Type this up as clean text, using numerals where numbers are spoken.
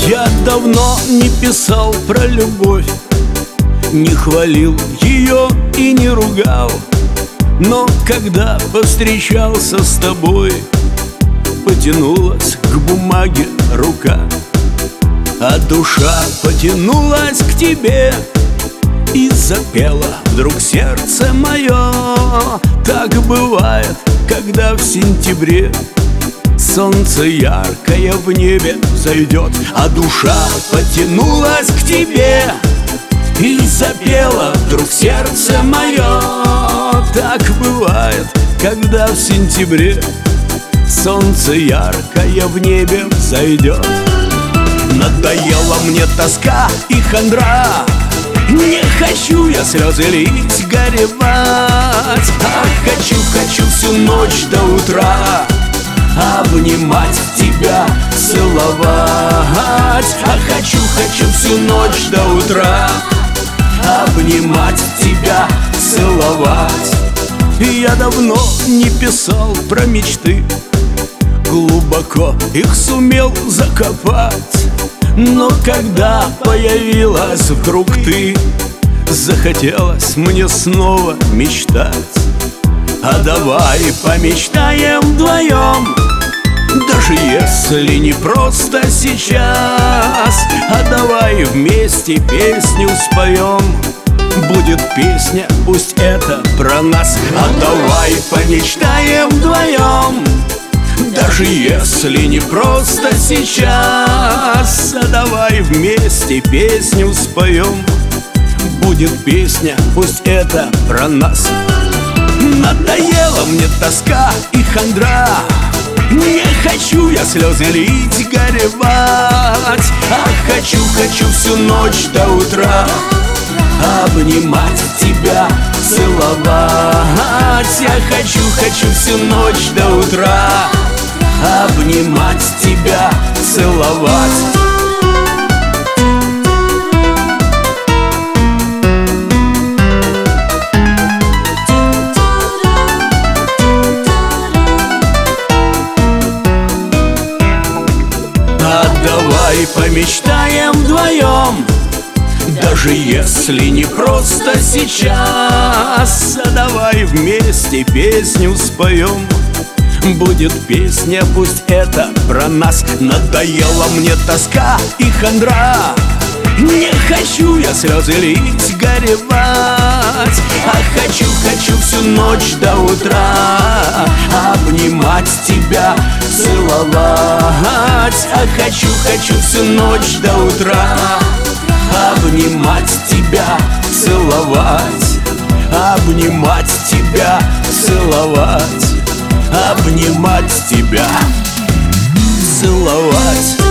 Я давно не писал про любовь, не хвалил ее и не ругал. Но когда повстречался с тобой, потянулась к бумаге рука, а душа потянулась к тебе и запела вдруг сердце мое. Так бывает, когда в сентябре солнце яркое в небе взойдет, а душа потянулась к тебе и запела вдруг сердце мое. Так бывает, когда в сентябре солнце яркое в небе взойдет. Надоела мне тоска и хандра, не хочу я слезы лить, горевать. А хочу всю ночь до утра обнимать тебя, целовать. А хочу всю ночь до утра обнимать тебя, целовать. Я давно не писал про мечты, глубоко их сумел закопать. Но когда появилась вдруг ты, захотелось мне снова мечтать. А давай помечтаем вдвоем, даже если не просто сейчас. А давай вместе песню споем, будет песня, пусть это про нас. А давай помечтаем вдвоем, даже если не просто сейчас. А давай вместе песню споем, будет песня, пусть это про нас. Надоела мне тоска и хандра, не хочу я слезы лить, горевать. А хочу всю ночь до утра обнимать тебя, целовать. Я хочу всю ночь до утра обнимать тебя, целовать. Давай помечтаем вдвоем, даже если не просто сейчас. А давай вместе песню споем, будет песня, пусть это про нас. Надоела мне тоска и хандра, не хочу я слезы лить, горевать. А хочу всю ночь до утра обнимать тебя, целовать. А хочу всю ночь до утра обнимать тебя, целовать. Обнимать тебя, целовать. Обнимать тебя, целовать.